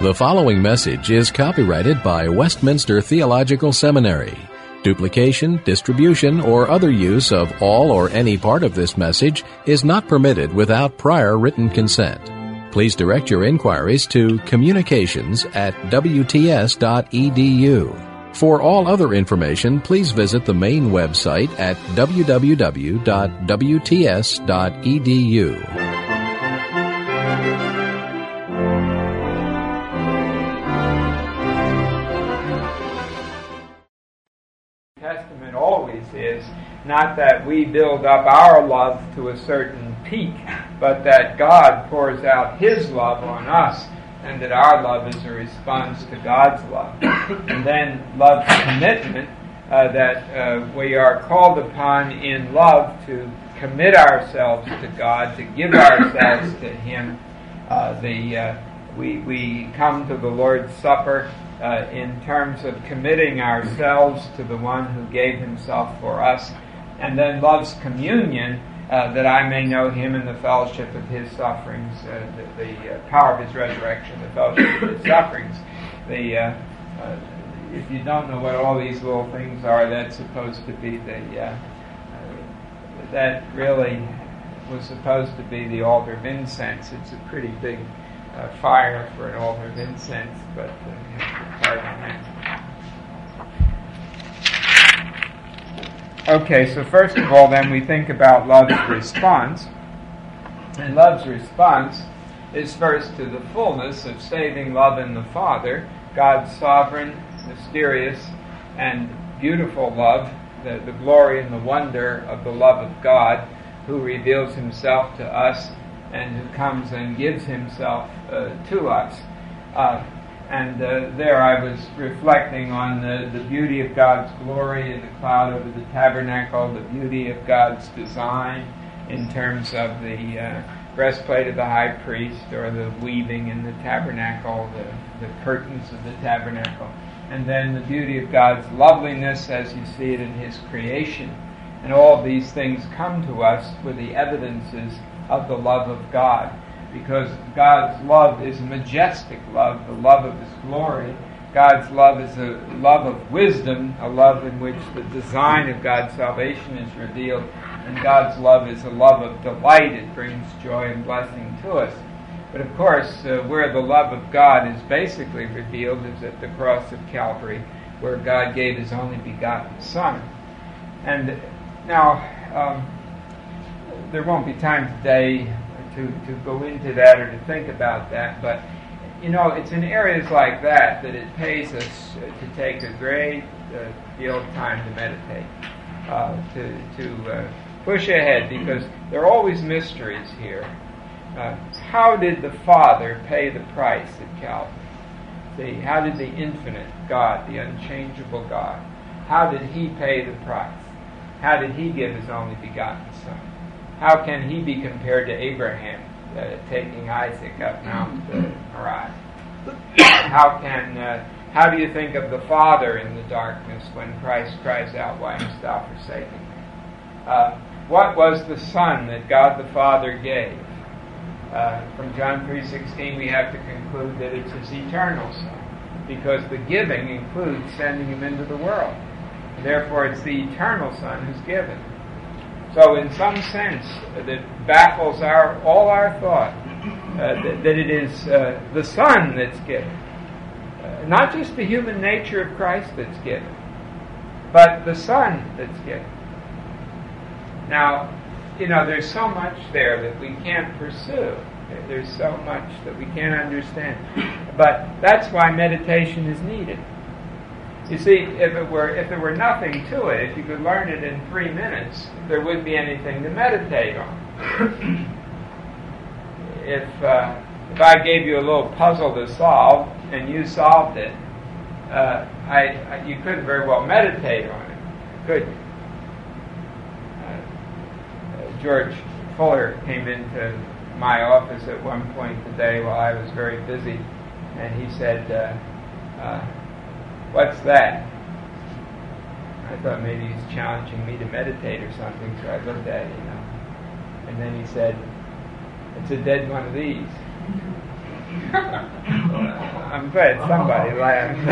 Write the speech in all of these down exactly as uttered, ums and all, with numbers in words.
The following message is copyrighted by Westminster Theological Seminary. Duplication, distribution, or other use of all or any part of this message is not permitted without prior written consent. Please direct your inquiries to communications at w t s dot e d u. For all other information, please visit the main website at w w w dot w t s dot e d u. Testament always is not that we build up our love to a certain peak, but that God pours out His love on us, and that our love is a response to God's love. And then love's commitment, uh, that uh, we are called upon in love to commit ourselves to God, to give ourselves to Him. Uh, the uh, we we come to the Lord's Supper Uh, in terms of committing ourselves to the one who gave Himself for us, and then love's communion, uh, that I may know Him in the fellowship of His sufferings, uh, the, the uh, power of His resurrection, the fellowship of His sufferings. The uh, uh, if you don't know what all these little things are, that's supposed to be the uh, uh, that really was supposed to be the altar of incense. It's a pretty big Uh, fire for an altar of incense, but uh, pardon that. Okay, so first of all, then we think about love's response, and love's response is first to the fullness of saving love in the Father, God's sovereign, mysterious, and beautiful love, the, the glory and the wonder of the love of God, who reveals Himself to us and who comes and gives Himself uh, to us. Uh, and uh, there I was reflecting on the, the beauty of God's glory in the cloud over the tabernacle, the beauty of God's design in terms of the uh, breastplate of the high priest, or the weaving in the tabernacle, the, the curtains of the tabernacle, and then the beauty of God's loveliness as you see it in His creation. And all of these things come to us with the evidences of the love of God, because God's love is a majestic love, the love of His glory. God's love is a love of wisdom, a love in which the design of God's salvation is revealed, and God's love is a love of delight. It brings joy and blessing to us. But of course, uh, where the love of God is basically revealed is at the cross of Calvary, where God gave His only begotten Son. And now, um, there won't be time today to, to go into that or to think about that, but, you know, it's in areas like that that it pays us to take a great uh, deal of time to meditate, uh, to, to uh, push ahead, because there are always mysteries here. Uh, how did the Father pay the price at Calvary? See, how did the infinite God, the unchangeable God, how did He pay the price? How did He give His only begotten Son? How can He be compared to Abraham uh, taking Isaac up Mount uh, Moriah? How can uh, how do you think of the Father in the darkness when Christ cries out, "Why hast thou forsaken me?" Uh, what was the Son that God the Father gave? Uh, from John three sixteen, we have to conclude that it's His eternal Son, because the giving includes sending Him into the world. Therefore, it's the eternal Son who's given. So in some sense, uh, that baffles our all our thought, uh, that, that it is uh, the Son that's given. Uh, not just the human nature of Christ that's given, but the Son that's given. Now, you know, there's so much there that we can't pursue. There's so much that we can't understand. But that's why meditation is needed. You see, if it were if there were nothing to it, if you could learn it in three minutes, there wouldn't be anything to meditate on. if uh, if I gave you a little puzzle to solve and you solved it, uh, I, I you couldn't very well meditate on it, could you? Uh, George Fuller came into my office at one point today while I was very busy, and he said, Uh, uh, "What's that?" I thought maybe he's challenging me to meditate or something, so I looked at it, you know. And then he said, "It's a dead one of these." I'm glad somebody laughed.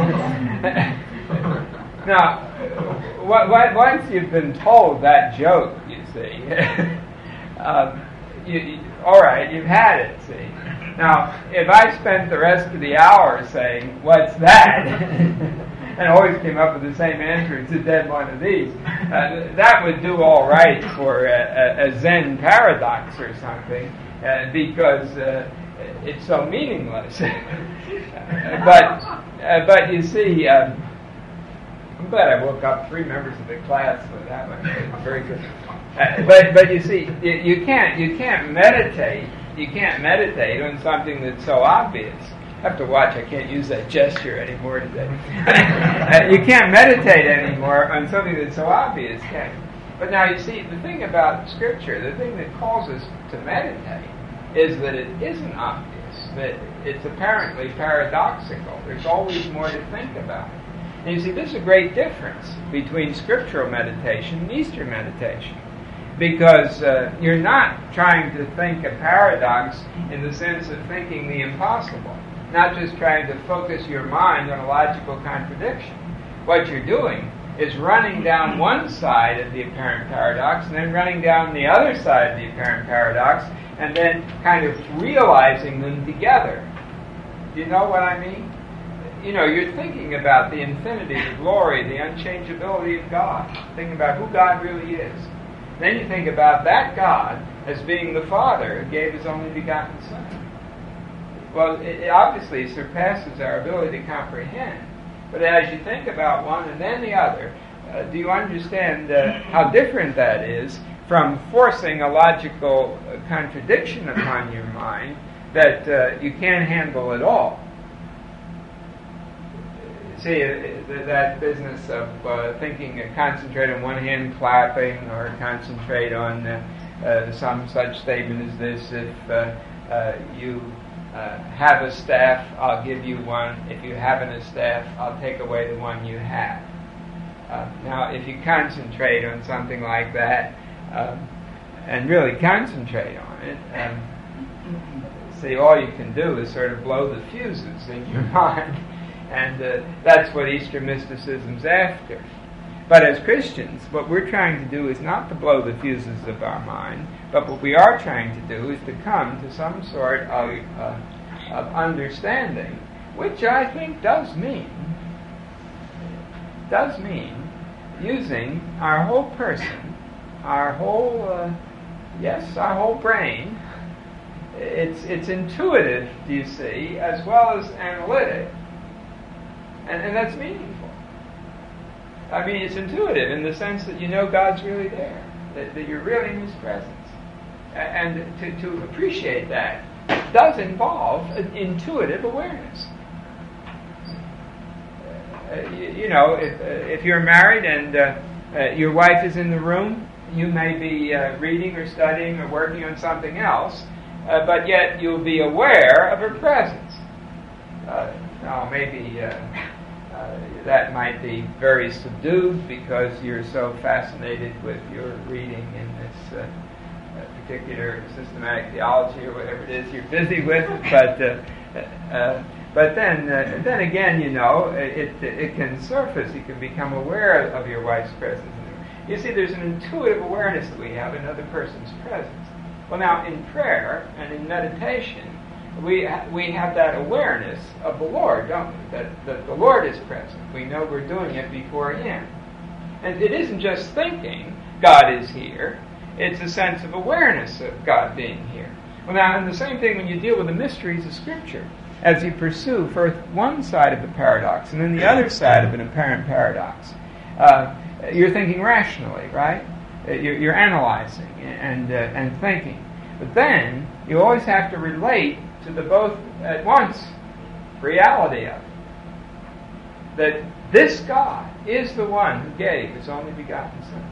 Now, what, what, once you've been told that joke, you see, um, you, you, all right, you've had it, see. Now, if I spent the rest of the hour saying, what's that? and always came up with the same answer, it's a dead one of these, uh, that would do all right for a, a Zen paradox or something, uh, because uh, it's so meaningless. but, uh, but you see, um, I'm glad I woke up three members of the class with that one. Very good. Uh, but but you see, you, you can't you can't meditate. You can't meditate on something that's so obvious. I have to watch. I can't use that gesture anymore today. uh, you can't meditate anymore on something that's so obvious, can you? But now you see, the thing about Scripture, the thing that calls us to meditate, is that it isn't obvious. That it's apparently paradoxical. There's always more to think about. And you see, this is a great difference between scriptural meditation and Eastern meditation. Because uh, you're not trying to think a paradox in the sense of thinking the impossible. Not just trying to focus your mind on a logical contradiction. What you're doing is running down one side of the apparent paradox and then running down the other side of the apparent paradox and then kind of realizing them together. Do you know what I mean? You know, you're thinking about the infinity, the glory, the unchangeability of God. Thinking about who God really is. Then you think about that God as being the Father who gave His only begotten Son. Well, it obviously surpasses our ability to comprehend. But as you think about one and then the other, uh, do you understand uh, how different that is from forcing a logical uh, contradiction upon your mind that uh, you can't handle at all? See, uh, that business of uh, thinking, uh, concentrate on one hand clapping, or concentrate on uh, uh, some such statement as this: if uh, uh, you uh, have a staff, I'll give you one. If you haven't a staff, I'll take away the one you have. Uh, now, if you concentrate on something like that, um, and really concentrate on it, um, see, all you can do is sort of blow the fuses in your mind. And uh, that's what Eastern mysticism's after. But as Christians, what we're trying to do is not to blow the fuses of our mind, but what we are trying to do is to come to some sort of, uh, of understanding, which I think does mean, does mean using our whole person, our whole, uh, yes, our whole brain. It's, it's intuitive, do you see, as well as analytic. And, and that's meaningful. I mean, it's intuitive in the sense that you know God's really there, that, that you're really in His presence. And to, to appreciate that does involve an intuitive awareness. Uh, you, you know, if, uh, if you're married and uh, uh, your wife is in the room, you may be uh, reading or studying or working on something else, uh, but yet you'll be aware of her presence. Uh, now, maybe... Uh, Uh, that might be very subdued because you're so fascinated with your reading in this uh, uh, particular systematic theology or whatever it is you're busy with. But uh, uh, but then uh, then again, you know, it it can surface. You can become aware of your wife's presence. You see, there's an intuitive awareness that we have in another person's presence. Well, now in prayer and in meditation, we ha- we have that awareness of the Lord, don't we? That, that the Lord is present. We know we're doing it before Him. And it isn't just thinking God is here. It's a sense of awareness of God being here. Well, now, and the same thing when you deal with the mysteries of Scripture. As you pursue first one side of the paradox and then the other side of an apparent paradox, uh, you're thinking rationally, right? You're, you're analyzing and, uh, and thinking. But then you always have to relate to the both at once reality of it. That this God is the one who gave His only begotten Son.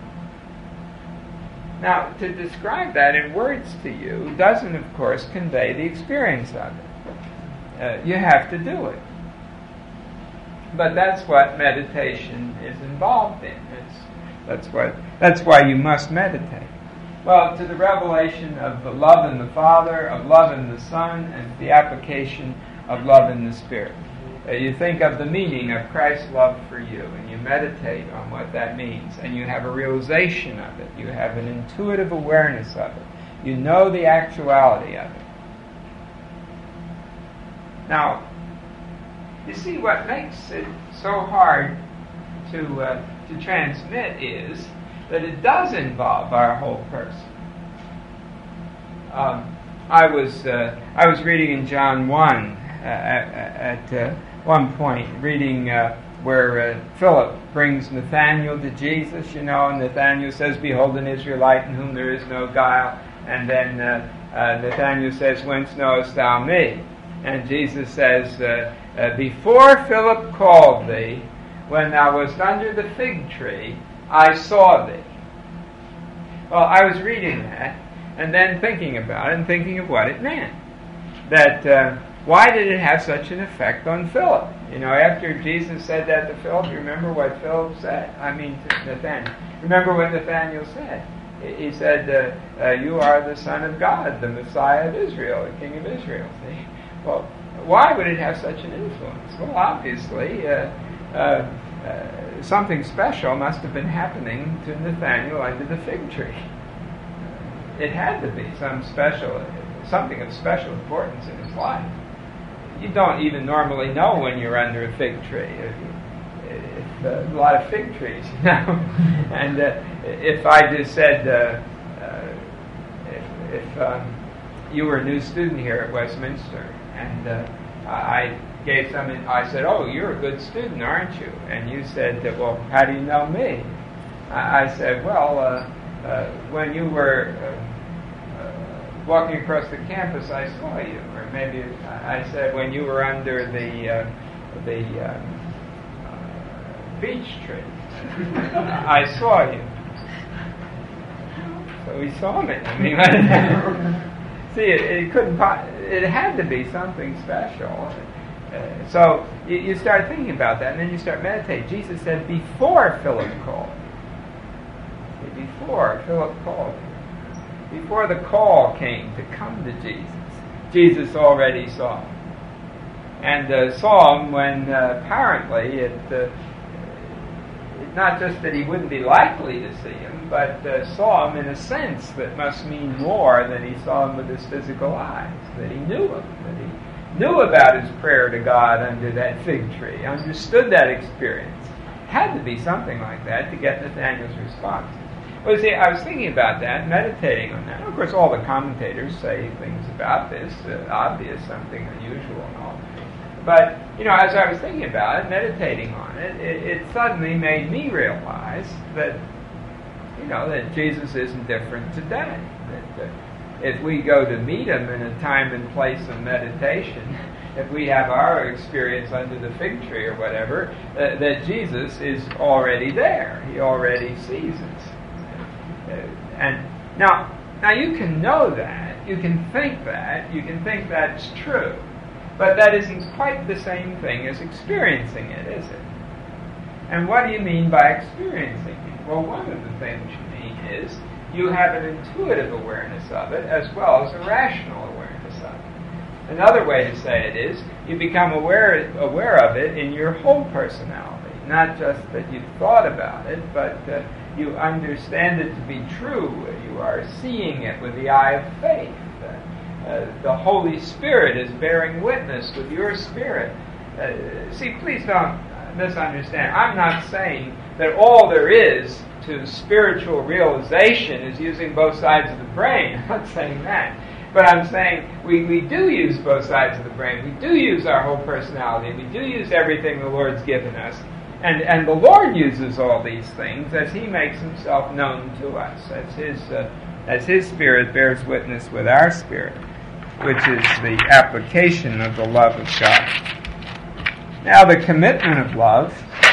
Now, to describe that in words to you doesn't, of course, convey the experience of it. Uh, you have to do it. But that's what meditation is involved in. It's, that's what. That's why you must meditate. Well, to the revelation of the love in the Father, of love in the Son, and the application of love in the Spirit. Uh, you think of the meaning of Christ's love for you, and you meditate on what that means, and you have a realization of it. You have an intuitive awareness of it. You know the actuality of it. Now, you see, what makes it so hard to uh, to transmit is that it does involve our whole person. Um, I was uh, I was reading in John one uh, at, at uh, one point, reading uh, where uh, Philip brings Nathanael to Jesus, you know, and Nathanael says, "Behold an Israelite in whom there is no guile." And then uh, uh, Nathanael says, "Whence knowest thou me?" And Jesus says, uh, uh, "Before Philip called thee, when thou wast under the fig tree, I saw thee." Well, I was reading that, and then thinking about it, and thinking of what it meant. That, uh, why did it have such an effect on Philip? You know, after Jesus said that to Philip, you remember what Philip said? I mean, to Nathanael. Remember what Nathanael said? He said, uh, uh, "You are the Son of God, the Messiah of Israel, the King of Israel." See? Well, why would it have such an influence? Well, obviously, uh, uh, uh, something special must have been happening to Nathanael under the fig tree. It had to be some special, something of special importance in his life. You don't even normally know when you're under a fig tree. If, if, uh, a lot of fig trees, you know. And uh, if I just said, uh, uh, if, if um, you were a new student here at Westminster, and uh, I gave some, I said, "Oh, you're a good student, aren't you?" And you said, "Well, how do you know me?" I, I said, "Well, uh, uh, when you were uh, uh, walking across the campus, I saw you." Or maybe I said, "When you were under the uh, the uh, uh, beech tree, I saw you." So he saw me. I mean, see, it, it couldn't. It had to be something special. Uh, so you, you start thinking about that, and then you start meditating. Jesus said, "Before Philip called." Before Philip called. Before the call came to come to Jesus, Jesus already saw him. And uh, saw him when uh, apparently it, uh, not just that he wouldn't be likely to see him, but uh, saw him in a sense that must mean more than he saw him with his physical eyes, that he knew him, that he knew about his prayer to God under that fig tree, understood that experience. Had to be something like that to get Nathanael's response. Well, see, I was thinking about that, meditating on that. Of course, all the commentators say things about this, uh, obvious, something unusual and all. But, you know, as I was thinking about it, meditating on it, it, it suddenly made me realize that, you know, that Jesus isn't different today. That uh, if we go to meet him in a time and place of meditation, if we have our experience under the fig tree or whatever, uh, that Jesus is already there. He already sees us. Uh, and now, now you can know that, you can think that, you can think that's true, but that isn't quite the same thing as experiencing it, is it? And what do you mean by experiencing it? Well, one of the things you mean is you have an intuitive awareness of it as well as a rational awareness of it. Another way to say it is you become aware aware of it in your whole personality, not just that you've thought about it, but uh, you understand it to be true. You are seeing it with the eye of faith. Uh, uh, the Holy Spirit is bearing witness with your spirit. Uh, see, please don't misunderstand. I'm not saying that all there is to spiritual realization is using both sides of the brain. I'm not saying that. But I'm saying we, we do use both sides of the brain. We do use our whole personality. We do use everything the Lord's given us. And and the Lord uses all these things as He makes Himself known to us, as His uh, as His Spirit bears witness with our spirit, which is the application of the love of God. Now, the commitment of love,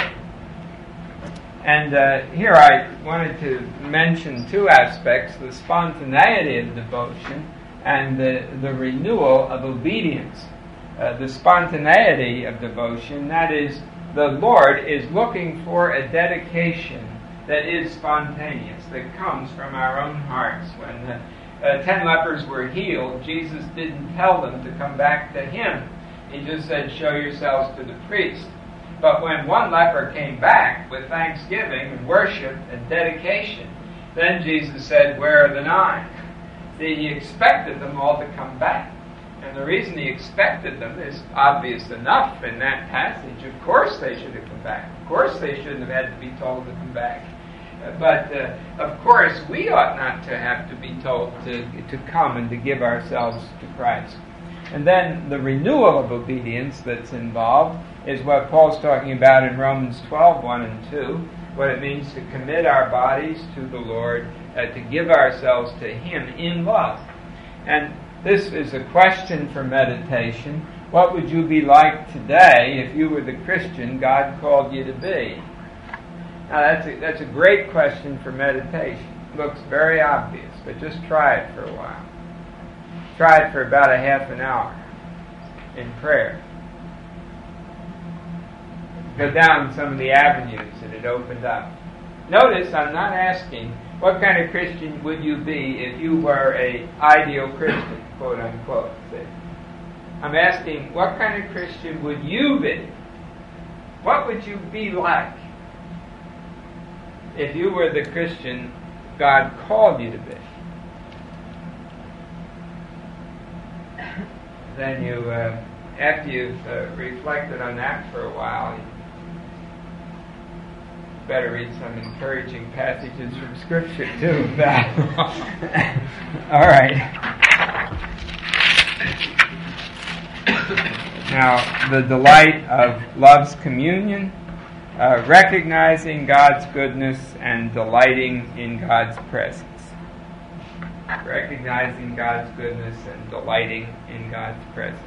and uh, here I wanted to mention two aspects: the spontaneity of devotion and the the renewal of obedience. Uh, the spontaneity of devotion, that is, the Lord is looking for a dedication that is spontaneous, that comes from our own hearts. When the uh, ten lepers were healed, Jesus didn't tell them to come back to him. He just said, show yourselves to the priest. But when one leper came back with thanksgiving and worship and dedication, then Jesus said, where are the nine? See, he expected them all to come back. And the reason he expected them is obvious enough in that passage. Of course they should have come back. Of course they shouldn't have had to be told to come back. Uh, but, uh, of course, we ought not to have to be told to, to come and to give ourselves to Christ. And then the renewal of obedience that's involved is what Paul's talking about in Romans twelve, one and two, what it means to commit our bodies to the Lord, uh, to give ourselves to him in love. And this is a question for meditation. What would you be like today if you were the Christian God called you to be? Now that's a, that's a great question for meditation. It looks very obvious, but just try it for a while. Try it for about a half an hour in prayer. Go down some of the avenues that it opened up. Notice I'm not asking what kind of Christian would you be if you were an ideal Christian, quote unquote. See? I'm asking what kind of Christian would you be? What would you be like if you were the Christian God called you to be? Then you, uh, after you've uh, reflected on that for a while, you better read some encouraging passages from Scripture too. All right. Now, the delight of love's communion, uh, recognizing God's goodness and delighting in God's presence. Recognizing God's goodness and delighting in God's presence.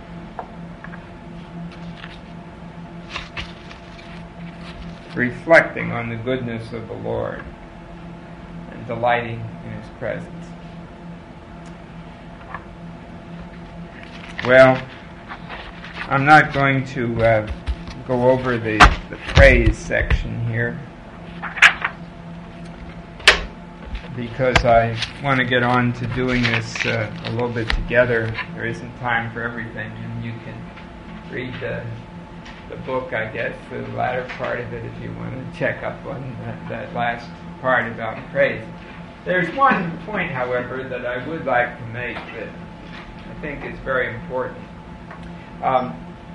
Reflecting on the goodness of the Lord and delighting in his presence. Well, I'm not going to uh, go over the, the praise section here, because I want to get on to doing this uh, a little bit together. There isn't time for everything, and you can read the, the book, I guess, the latter part of it, if you want to check up on that, that last part about praise. There's one point, however, that I would like to make that I think is very important. Um,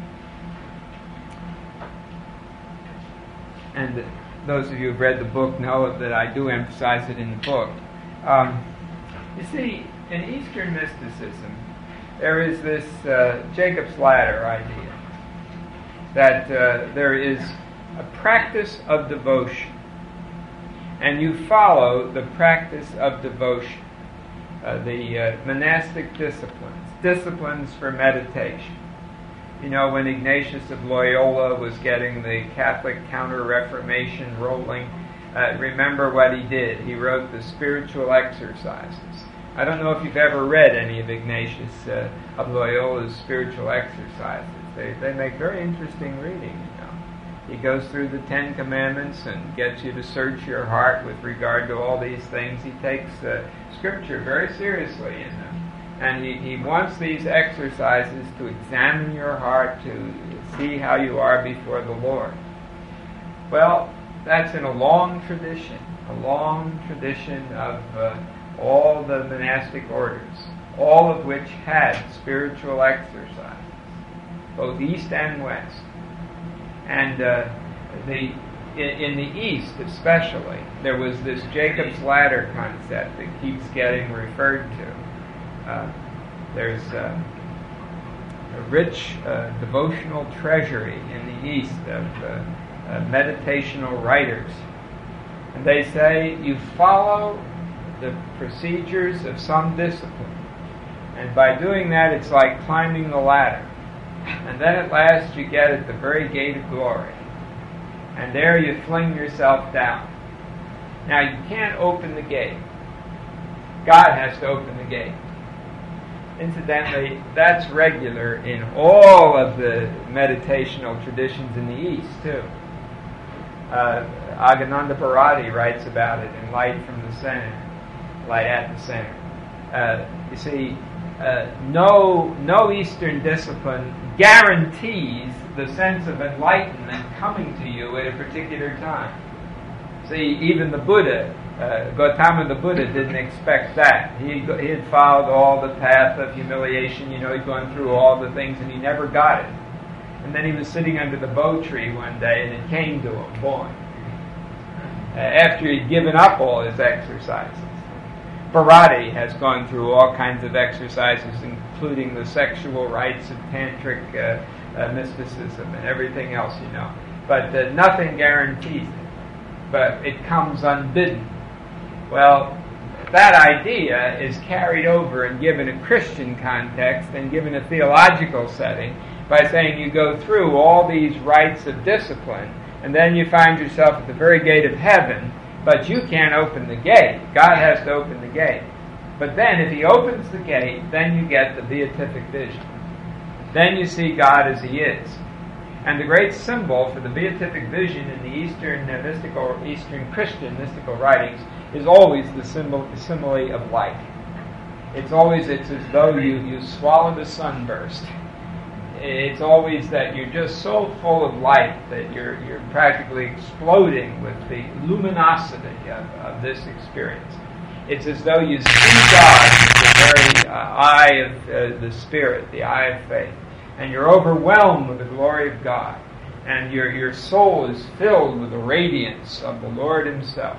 and the, those of you who've read the book know that I do emphasize it in the book. Um, you see, in Eastern mysticism, there is this uh, Jacob's Ladder idea that uh, there is a practice of devotion, and you follow the practice of devotion, uh, the uh, monastic disciplines, disciplines for meditation. You know, when Ignatius of Loyola was getting the Catholic Counter-Reformation rolling, uh, remember what he did. He wrote the spiritual exercises. I don't know if you've ever read any of Ignatius uh, of Loyola's spiritual exercises. They, they make very interesting reading, you know. He goes through the Ten Commandments and gets you to search your heart with regard to all these things. He takes uh, Scripture very seriously in them. And he, he wants these exercises to examine your heart, to see how you are before the Lord. Well, that's in a long tradition, a long tradition of uh, all the monastic orders, all of which had spiritual exercises, both East and West. And uh, the in, in the East especially, there was this Jacob's Ladder concept that keeps getting referred to. Uh, there's uh, a rich uh, devotional treasury in the East of uh, uh, meditational writers. And they say you follow the procedures of some discipline. And by doing that, it's like climbing the ladder. And then at last you get at the very gate of glory. And there you fling yourself down. Now you can't open the gate. God has to open the gate. Incidentally, that's regular in all of the meditational traditions in the East, too. Uh, Aghananda Bharati writes about it in Light from the Center, Light at the Center. Uh, you see, uh, no, no Eastern discipline guarantees the sense of enlightenment coming to you at a particular time. See, even the Buddha, uh, Gautama the Buddha didn't expect that. He, he had followed all the path of humiliation, you know, he'd gone through all the things and he never got it. And then he was sitting under the bo tree one day and it came to him, boy, uh, after he'd given up all his exercises. Bharati has gone through all kinds of exercises, including the sexual rites of tantric uh, uh, mysticism and everything else, you know. But uh, nothing guarantees it. But it comes unbidden. Well, that idea is carried over and given a Christian context and given a theological setting by saying you go through all these rites of discipline and then you find yourself at the very gate of heaven, but you can't open the gate. God has to open the gate. But then if he opens the gate, then you get the beatific vision. Then you see God as he is. And the great symbol for the beatific vision in the Eastern uh, mystical, Eastern Christian mystical writings is always the symbol, the simile of light. It's always, it's as though you, you swallowed a sunburst. It's always that you're just so full of light that you're you're practically exploding with the luminosity of, of this experience. It's as though you see God with the very uh, eye of uh, the Spirit, the eye of faith. And you're overwhelmed with the glory of God. And your your soul is filled with the radiance of the Lord himself.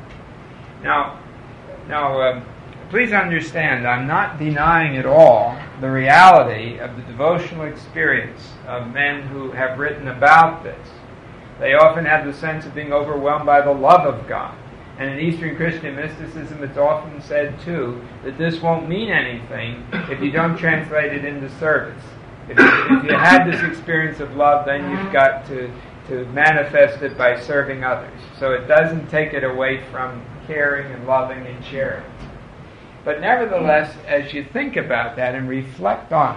Now, now uh, please understand, I'm not denying at all the reality of the devotional experience of men who have written about this. They often have the sense of being overwhelmed by the love of God. And in Eastern Christian mysticism, it's often said, too, that this won't mean anything if you don't translate it into service. If you, if you had this experience of love, then you've got to, to manifest it by serving others. So it doesn't take it away from caring and loving and sharing. But nevertheless, as you think about that and reflect on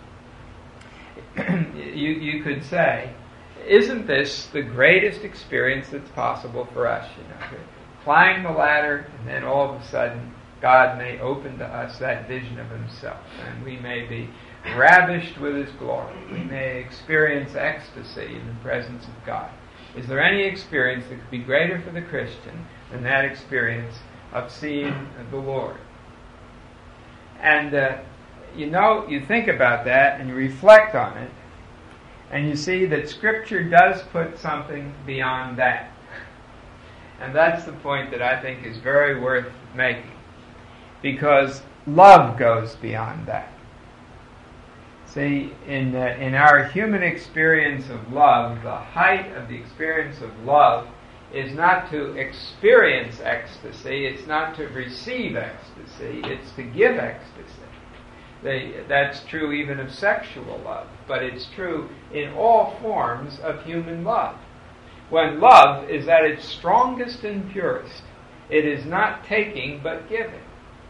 it, you, you could say, isn't this the greatest experience that's possible for us? You know, climb the ladder, and then all of a sudden, God may open to us that vision of himself, and we may be ravished with his glory. We may experience ecstasy in the presence of God. Is there any experience that could be greater for the Christian than that experience of seeing the Lord? And, uh, you know, you think about that and you reflect on it, and you see that Scripture does put something beyond that. And that's the point that I think is very worth making, because love goes beyond that. See, in, uh, in our human experience of love, the height of the experience of love is not to experience ecstasy, it's not to receive ecstasy, it's to give ecstasy. They, that's true even of sexual love, but it's true in all forms of human love. When love is at its strongest and purest, it is not taking but giving.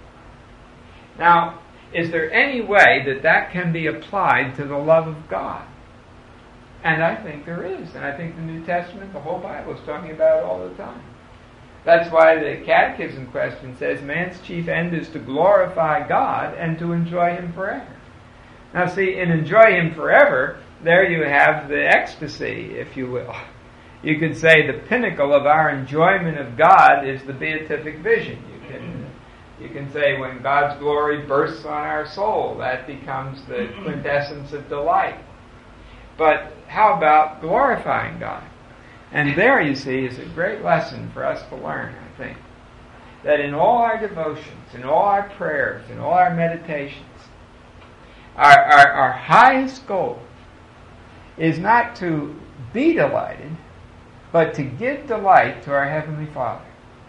Now, is there any way that that can be applied to the love of God? And I think there is. And I think the New Testament, the whole Bible, is talking about it all the time. That's why the Catechism question says, man's chief end is to glorify God and to enjoy him forever. Now see, in enjoy him forever, there you have the ecstasy, if you will. You could say the pinnacle of our enjoyment of God is the beatific vision. You can You can say when God's glory bursts on our soul, that becomes the quintessence of delight. But how about glorifying God? And there, you see, is a great lesson for us to learn, I think. That in all our devotions, in all our prayers, in all our meditations, our, our, our highest goal is not to be delighted, but to give delight to our Heavenly Father.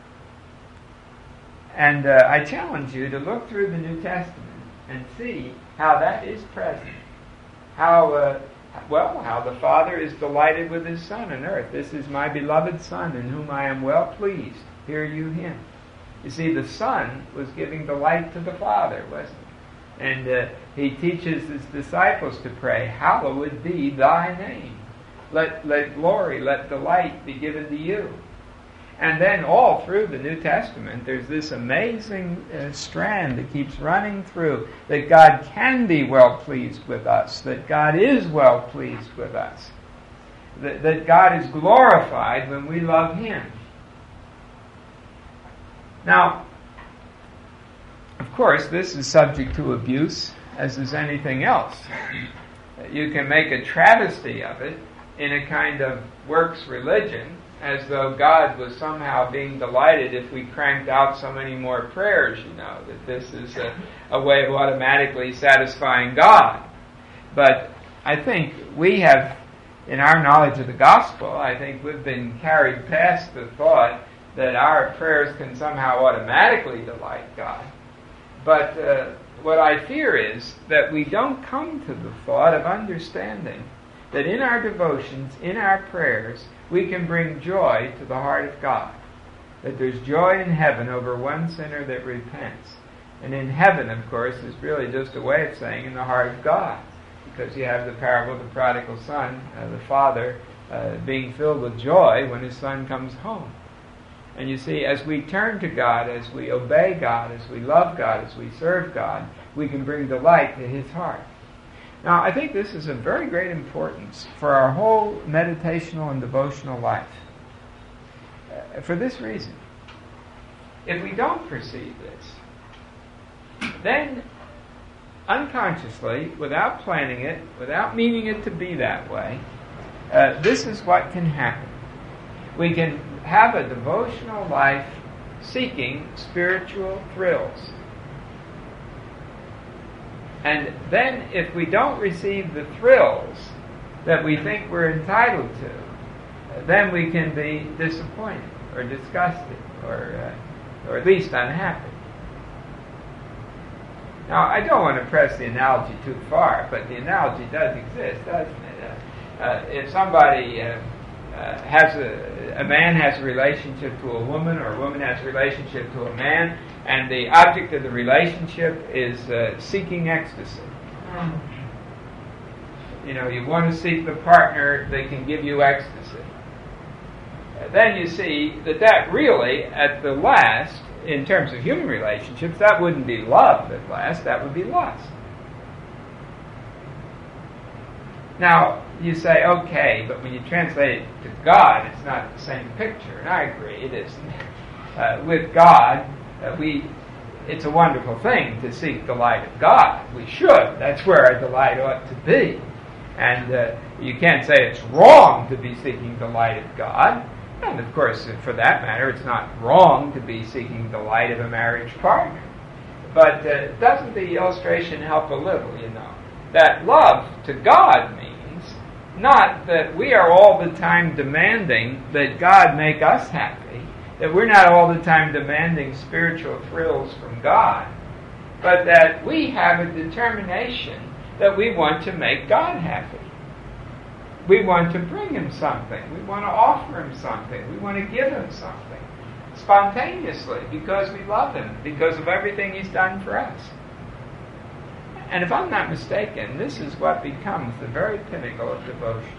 And uh, I challenge you to look through the New Testament and see how that is present. How, uh, well, how the Father is delighted with His Son on earth. This is my beloved Son in whom I am well pleased. Hear you Him. You see, the Son was giving delight to the Father, wasn't He? And uh, He teaches His disciples to pray, hallowed be Thy name. Let, let glory, let delight be given to you. And then all through the New Testament, there's this amazing uh, strand that keeps running through, that God can be well pleased with us, that God is well pleased with us, that, that God is glorified when we love Him. Now, of course, this is subject to abuse, as is anything else. You can make a travesty of it in a kind of works religion, as though God was somehow being delighted if we cranked out so many more prayers, you know, that this is a, a way of automatically satisfying God. But I think we have, in our knowledge of the gospel, I think we've been carried past the thought that our prayers can somehow automatically delight God. But uh, what I fear is that we don't come to the thought of understanding that in our devotions, in our prayers, we can bring joy to the heart of God. That there's joy in heaven over one sinner that repents. And in heaven, of course, is really just a way of saying in the heart of God. Because you have the parable of the prodigal son, uh, the father uh, being filled with joy when his son comes home. And you see, as we turn to God, as we obey God, as we love God, as we serve God, we can bring delight to His heart. Now, I think this is of very great importance for our whole meditational and devotional life. Uh, for this reason, if we don't perceive this, then unconsciously, without planning it, without meaning it to be that way, uh, this is what can happen. We can have a devotional life seeking spiritual thrills. And then if we don't receive the thrills that we think we're entitled to, then we can be disappointed or disgusted or, uh, or at least unhappy. Now, I don't want to press the analogy too far, but the analogy does exist, doesn't it? Uh, uh, if somebody uh, uh, has a, a man has a relationship to a woman, or a woman has a relationship to a man, and the object of the relationship is uh, seeking ecstasy. You know, you want to seek the partner that can give you ecstasy. Uh, then you see that that really, at the last, in terms of human relationships, that wouldn't be love at last, that would be lust. Now, you say, okay, but when you translate it to God, it's not the same picture, and I agree, it isn't. Uh, with God, uh, we, it's a wonderful thing to seek the light of God. We should. That's where our delight ought to be. And uh, you can't say it's wrong to be seeking the light of God. And of course, for that matter, it's not wrong to be seeking the light of a marriage partner. But uh, doesn't the illustration help a little, you know? That love to God means not that we are all the time demanding that God make us happy, that we're not all the time demanding spiritual thrills from God, but that we have a determination that we want to make God happy. We want to bring Him something. We want to offer Him something. We want to give Him something spontaneously because we love Him, because of everything He's done for us. And if I'm not mistaken, this is what becomes the very pinnacle of devotion.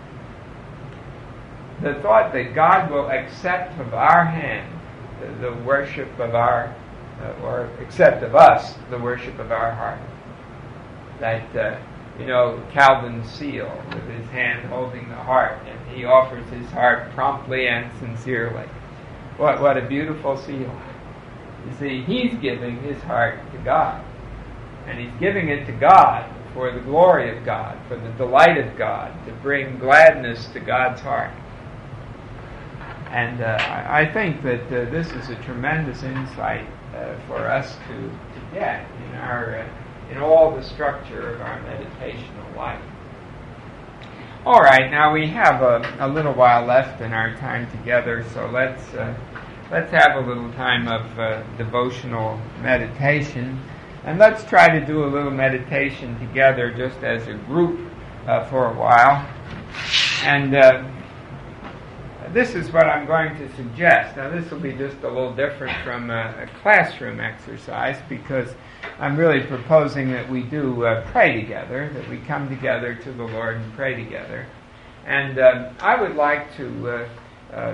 The thought that God will accept of our hand the, the worship of our, uh, or accept of us the worship of our heart. That, uh, you know, Calvin's seal with his hand holding the heart, and he offers his heart promptly and sincerely. What, what a beautiful seal. You see, he's giving his heart to God. And he's giving it to God for the glory of God, for the delight of God, to bring gladness to God's heart. And uh, I, I think that uh, this is a tremendous insight uh, for us to, to get in our uh, in all the structure of our meditational life. All right, now we have a, a little while left in our time together, so let's uh, let's have a little time of uh, devotional meditation. And let's try to do a little meditation together just as a group uh, for a while. And uh, this is what I'm going to suggest. Now, this will be just a little different from a, a classroom exercise, because I'm really proposing that we do uh, pray together, that we come together to the Lord and pray together. And uh, I would like to uh, uh,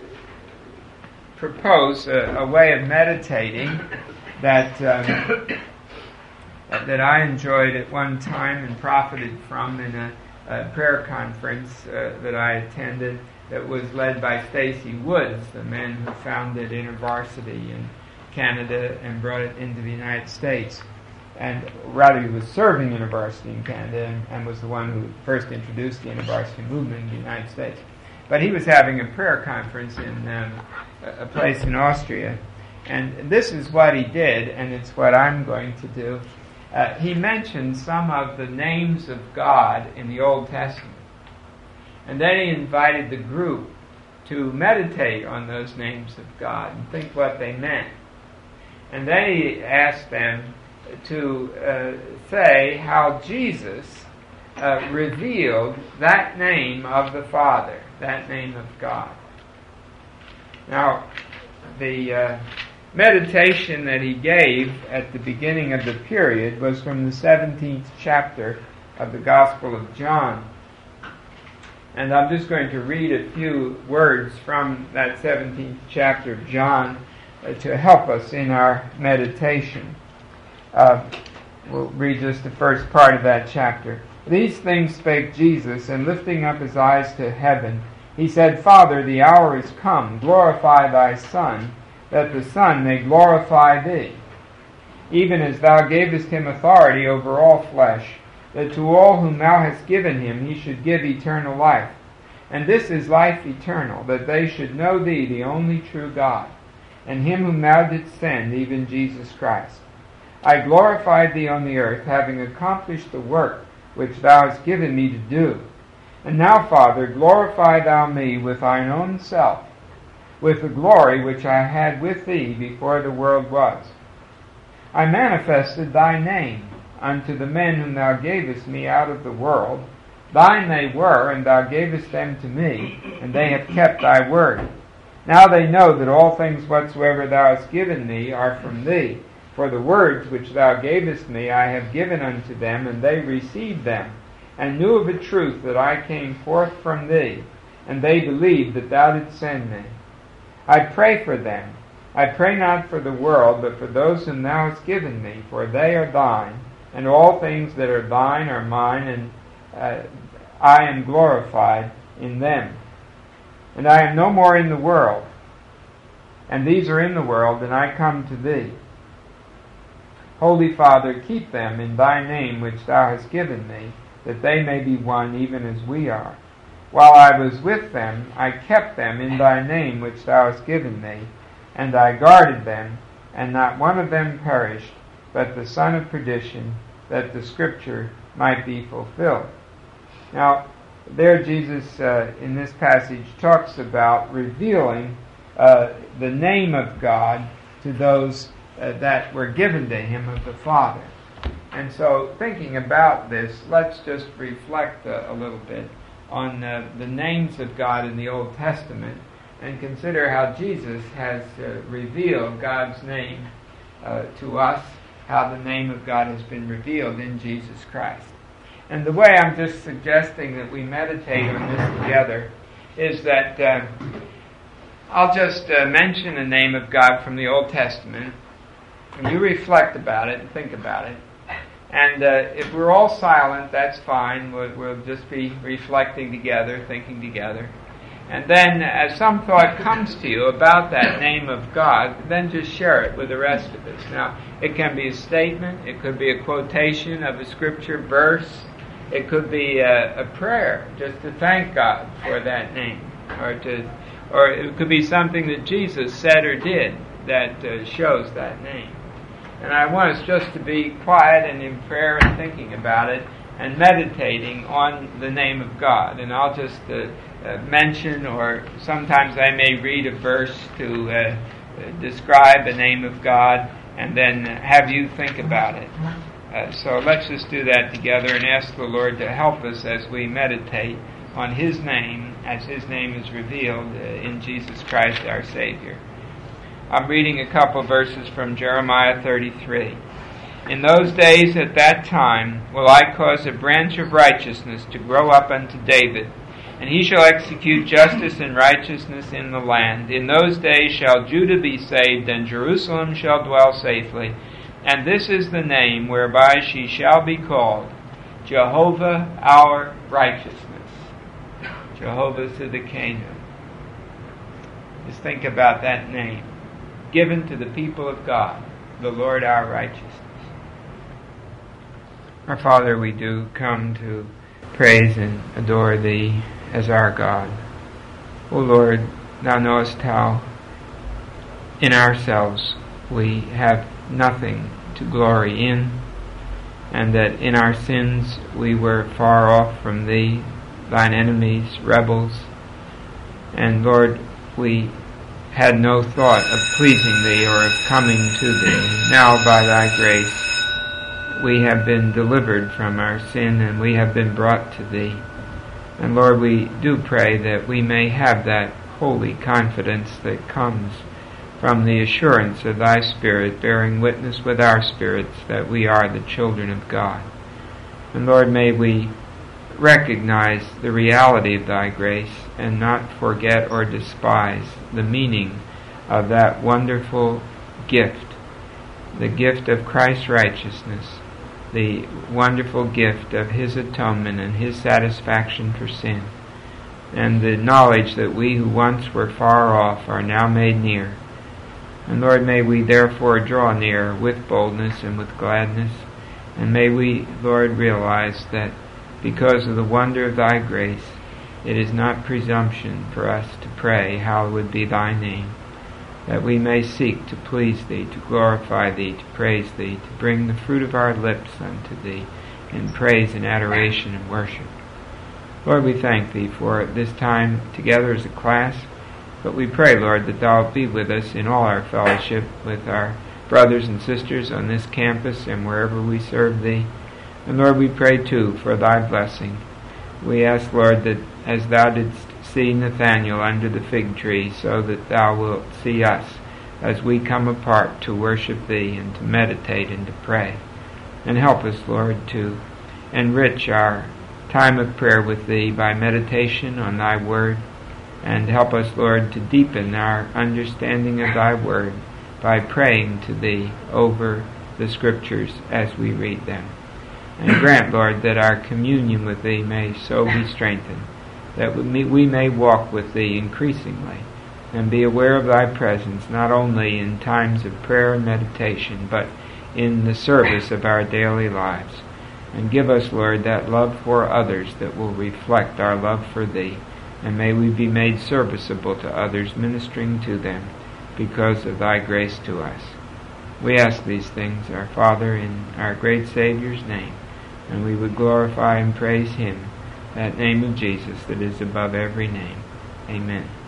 propose a, a way of meditating that um, that I enjoyed at one time and profited from in a, a prayer conference uh, that I attended that was led by Stacy Woods, the man who founded InterVarsity in Canada and brought it into the United States. And rather, he was serving InterVarsity in Canada and, and was the one who first introduced the InterVarsity movement in the United States. But he was having a prayer conference in um, a place in Austria. And this is what he did, and it's what I'm going to do. Uh, he mentioned some of the names of God in the Old Testament. And then he invited the group to meditate on those names of God and think what they meant. And then he asked them to uh, say how Jesus uh, revealed that name of the Father, that name of God. Now, the uh, meditation that he gave at the beginning of the period was from the seventeenth chapter of the Gospel of John. And I'm just going to read a few words from that seventeenth chapter of John uh, to help us in our meditation. Uh, we'll read just the first part of that chapter. These things spake Jesus, and lifting up his eyes to heaven, he said, Father, the hour is come. Glorify thy Son, that the Son may glorify thee, even as thou gavest him authority over all flesh, that to all whom thou hast given him he should give eternal life. And this is life eternal, that they should know thee, the only true God, and him whom thou didst send, even Jesus Christ. I glorified thee on the earth, having accomplished the work which thou hast given me to do. And now, Father, glorify thou me with thine own self, with the glory which I had with thee before the world was. I manifested thy name unto the men whom thou gavest me out of the world. Thine they were, and thou gavest them to me, and they have kept thy word. Now they know that all things whatsoever thou hast given me are from thee. For the words which thou gavest me I have given unto them, and they received them, and knew of a truth that I came forth from thee, and they believed that thou didst send me. I pray for them. I pray not for the world, but for those whom thou hast given me, for they are thine, and all things that are thine are mine, and uh, I am glorified in them. And I am no more in the world, and these are in the world, and I come to thee. Holy Father, keep them in thy name which thou hast given me, that they may be one even as we are. While I was with them, I kept them in thy name which thou hast given me, and I guarded them, and not one of them perished, but the son of perdition, that the scripture might be fulfilled. Now, there Jesus, uh, in this passage, talks about revealing uh, the name of God to those Uh, that were given to him of the Father. And so, thinking about this, let's just reflect uh, a little bit on uh, the names of God in the Old Testament and consider how Jesus has uh, revealed God's name uh, to us, how the name of God has been revealed in Jesus Christ. And the way I'm just suggesting that we meditate on this together is that uh, I'll just uh, mention a name of God from the Old Testament, and you reflect about it and think about it. And uh, if we're all silent, that's fine. We'll, we'll just be reflecting together, thinking together. And then as some thought comes to you about that name of God, then just share it with the rest of us. Now, it can be a statement. It could be a quotation of a scripture verse. It could be a, a prayer just to thank God for that name. Or, to, or it could be something that Jesus said or did that uh, shows that name. And I want us just to be quiet and in prayer and thinking about it and meditating on the name of God. And I'll just uh, uh, mention, or sometimes I may read a verse to uh, describe the name of God and then have you think about it. Uh, so let's just do that together and ask the Lord to help us as we meditate on His name, as His name is revealed uh, in Jesus Christ our Savior. I'm reading a couple verses from Jeremiah thirty-three. In those days at that time will I cause a branch of righteousness to grow up unto David, And he shall execute justice and righteousness in the land. In those days shall Judah be saved, and Jerusalem shall dwell safely. And this is the name whereby she shall be called, Jehovah our righteousness. Jehovah Siddiqenu. Just think about that name, given to the people of God, the Lord our righteousness. Our Father, we do come to praise and adore Thee as our God. O Lord, Thou knowest how in ourselves we have nothing to glory in, and that in our sins we were far off from Thee, Thine enemies, rebels, and Lord, we had no thought of pleasing Thee or of coming to Thee. Now by Thy grace we have been delivered from our sin, and we have been brought to Thee. And Lord, we do pray that we may have that holy confidence that comes from the assurance of Thy Spirit, bearing witness with our spirits that we are the children of God. And Lord, may we recognize the reality of Thy grace and not forget or despise the meaning of that wonderful gift, the gift of Christ's righteousness, the wonderful gift of His atonement and His satisfaction for sin, and the knowledge that we who once were far off are now made near. And Lord, may we therefore draw near with boldness and with gladness, and may we, Lord, realize that because of the wonder of Thy grace, it is not presumption for us to pray, hallowed be Thy name, that we may seek to please Thee, to glorify Thee, to praise Thee, to bring the fruit of our lips unto Thee in praise and adoration and worship. Lord, we thank Thee for this time together as a class, but we pray, Lord, that Thou be with us in all our fellowship with our brothers and sisters on this campus and wherever we serve Thee. And Lord, we pray too for Thy blessing. We ask, Lord, that as Thou didst see Nathanael under the fig tree, so that Thou wilt see us as we come apart to worship Thee and to meditate and to pray. And help us, Lord, to enrich our time of prayer with Thee by meditation on Thy Word, and help us, Lord, to deepen our understanding of Thy Word by praying to Thee over the Scriptures as we read them. And grant, Lord, that our communion with Thee may so be strengthened, that we may walk with Thee increasingly, and be aware of Thy presence, not only in times of prayer and meditation, but in the service of our daily lives. And give us, Lord, that love for others that will reflect our love for Thee, and may we be made serviceable to others, ministering to them because of Thy grace to us. We ask these things, our Father, in our great Savior's name, and we would glorify and praise Him, that name of Jesus that is above every name. Amen.